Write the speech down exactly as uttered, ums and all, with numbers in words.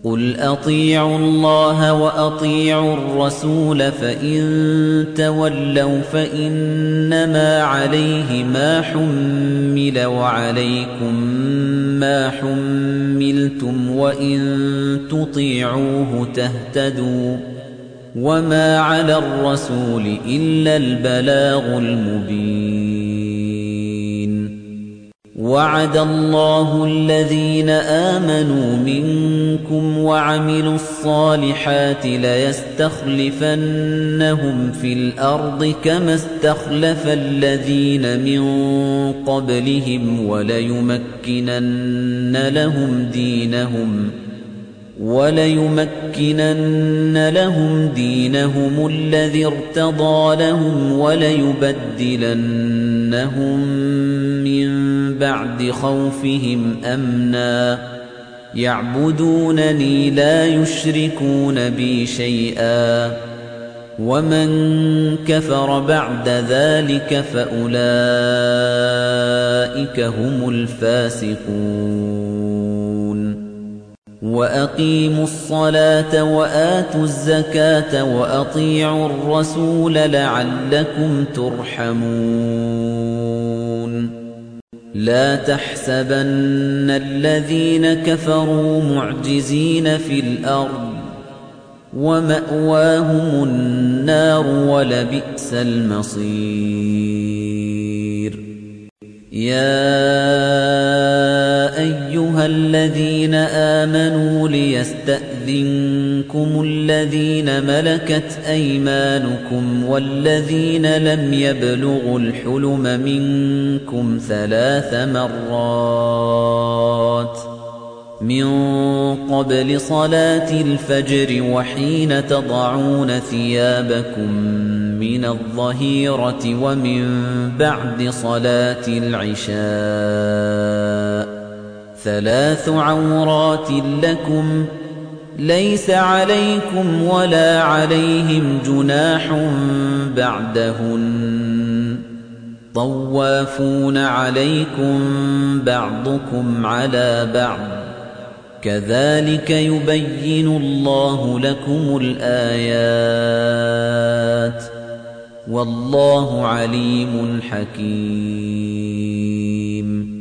قُلْ أَطِيعُوا اللَّهَ وَأَطِيعُوا الرَّسُولَ فَإِن تَوَلَّوْا فَإِنَّمَا عَلَيْهِ مَا حُمِّلَ وَعَلَيْكُم مَّا حُمِّلْتُمْ وَإِن تُطِيعُوهُ تَهْتَدُوا ۚ وَمَا عَلَى الرَّسُولِ إِلَّا الْبَلَاغُ الْمُبِينُ. وَعَدَ اللَّهُ الَّذِينَ آمَنُوا مِنكُمْ وَعَمِلُوا الصَّالِحَاتِ لَيَسْتَخْلِفَنَّهُمْ فِي الْأَرْضِ كَمَا اسْتَخْلَفَ الَّذِينَ مِن قَبْلِهِمْ وَلَيُمَكِّنَنَّ لَهُمْ دِينَهُمْ وَلَيُمَكِّنَنَّ لَهُمْ دِينَهُمُ الَّذِي ارْتَضَىٰ لَهُمْ وَلَيُبَدِّلَنَّهُم مِّن بَعْدِ خَوْفِهِمْ أَمْنًا يَعْبُدُونَنِي لَا يُشْرِكُونَ بِي شَيْئًا ۚ وَمَن كَفَرَ بَعْدَ ذَٰلِكَ فَأُولَٰئِكَ هُمُ الْفَاسِقُونَ. وَأَقِيمُوا الصَّلَاةَ وَآتُوا الزَّكَاةَ وَأَطِيعُوا الرَّسُولَ لَعَلَّكُمْ تُرْحَمُونَ. لَا تَحْسَبَنَّ الَّذِينَ كَفَرُوا مُعْجِزِينَ فِي الْأَرْضِ ۚ وَمَأْوَاهُمُ النَّارُ وَلَبِئْسَ الْمَصِيرُ. يَا أَيُّهَا الَّذِينَ آمَنُوا لِيَسْتَأْذِنكُمُ الَّذِينَ مَلَكَتْ أَيْمَانُكُمْ وَالَّذِينَ لَمْ يَبْلُغُوا الْحُلُمَ مِنكُمْ ثَلَاثَ مَرَّاتٍ مِّن قَبْلِ صَلَاةِ الْفَجْرِ وَحِينَ تَضَعُونَ ثِيَابَكُم مِّنَ الظَّهِيرَةِ وَمِن بَعْدِ صَلَاةِ الْعِشَاءِ ۚ ثَلَاثُ عَوْرَاتٍ لَّكُمْ ۚ لَيْسَ عَلَيْكُمْ وَلَا عَلَيْهِمْ جُنَاحٌ بَعْدَهُنَّ ۚ طَوَّافُونَ عَلَيْكُم بَعْضُكُمْ عَلَىٰ بَعْضٍ ۚ كَذَٰلِكَ يُبَيِّنُ اللَّهُ لَكُمُ الْآيَاتِ ۗ وَاللَّهُ عَلِيمٌ حَكِيمٌ.